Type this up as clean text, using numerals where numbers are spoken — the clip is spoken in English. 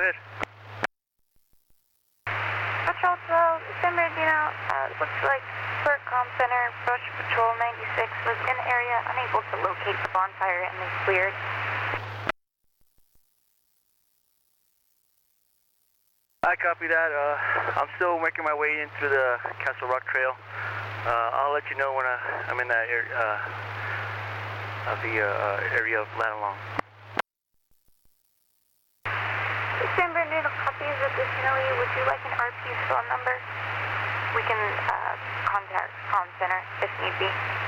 ahead. Patrol 12, San Bernardino, looks like Burke Comm Center, Brush Patrol 96 was in the area, unable to locate the bonfire and they cleared. I copy that. I'm still making my way into the Castle Rock Trail. I'll let you know when I'm in that area, area of Ladalong. San Bernardino copies. Additionally, would you like an RP's phone number? We can contact Comm Center if need be.